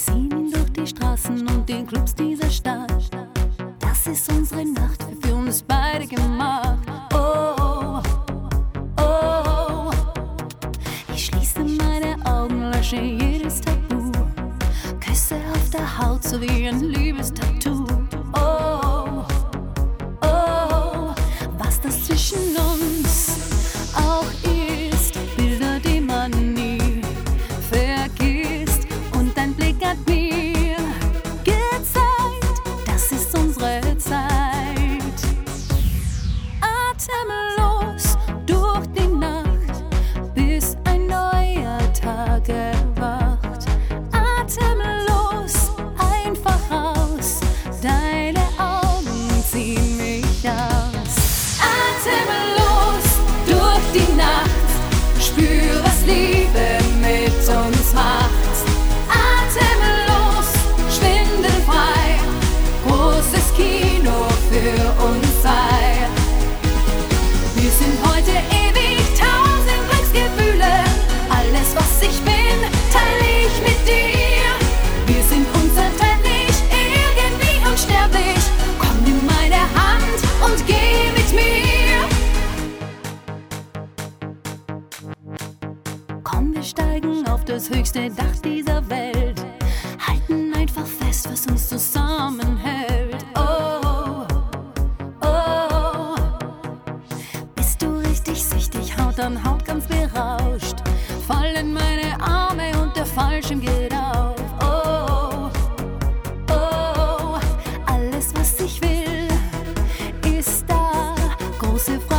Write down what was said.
ziehen durch die Straßen und die Clubs dieser Stadt. Das ist unsere Nacht, für uns beide gemacht. Oh, oh, oh. Ich schließe meine Augen, lösche jedes Tabu. Küsse auf der Haut, so wie ein Liebestattoo. Oh, oh, was das zwischen uns auch ist. Bilder, die man nie vergisst. Und dein Blick hat mir gezeigt, das ist unsere Zeit. Atemlos durch die Nacht, bis ein neuer Tag erwacht. Atemlos, einfach raus, deine Augen ziehen mich aus. Atemlos durch die Nacht, spür, was Liebe mit uns macht. Atemlos, schwindelfrei, großes Kino für uns zwei. Wir sind heute ewig, 1000 Glücksgefühle. Alles, was ich bin, teile ich mit dir. Wir sind unzertrennlich, irgendwie unsterblich. Komm, nimm meine Hand und geh mit mir. Komm, wir steigen auf das höchste Dach dieser Welt. Halten einfach fest, was uns zusammenhält. Oh, oh. Bist du richtig süchtig, Haut an Haut ganz berauscht. Fallen meine Arme und der Fallschirm geht auf. Oh, oh. Alles, was ich will, ist da. Große Freude.